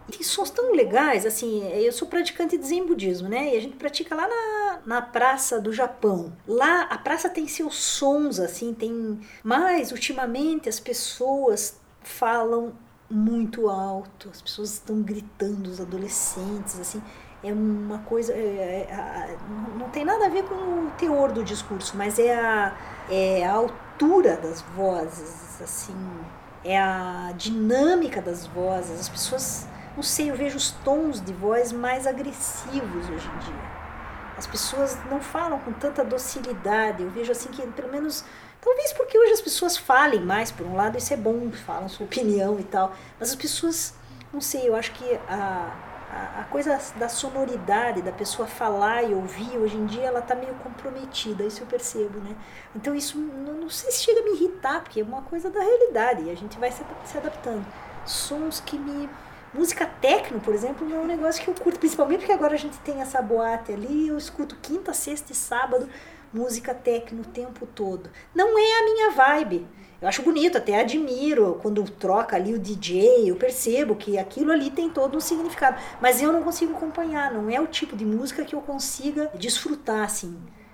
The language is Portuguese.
Tem sons tão legais, assim, eu sou praticante de Zen budismo, né? E a gente pratica lá na praça do Japão. Lá a praça tem seus sons, assim, tem... Mas, ultimamente, as pessoas falam muito alto, as pessoas estão gritando, os adolescentes, assim... É uma coisa... não tem nada a ver com o teor do discurso, mas é a altura das vozes, assim... É a dinâmica das vozes, as pessoas... Não sei, eu vejo os tons de voz mais agressivos hoje em dia. As pessoas não falam com tanta docilidade. Eu vejo assim que, pelo menos, talvez porque hoje as pessoas falem mais, por um lado isso é bom, falam sua opinião e tal, mas as pessoas, não sei, eu acho que a coisa da sonoridade, da pessoa falar e ouvir, hoje em dia ela está meio comprometida, isso eu percebo, né? Então isso não sei se chega a me irritar, porque é uma coisa da realidade e a gente vai se adaptando. Sons que me... Música techno, por exemplo, não é um negócio que eu curto, principalmente porque agora a gente tem essa boate ali, eu escuto quinta, sexta e sábado música techno o tempo todo. Não é a minha vibe. Eu acho bonito, até admiro quando troca ali o DJ, eu percebo que aquilo ali tem todo um significado, mas eu não consigo acompanhar, não é o tipo de música que eu consiga desfrutar, assim.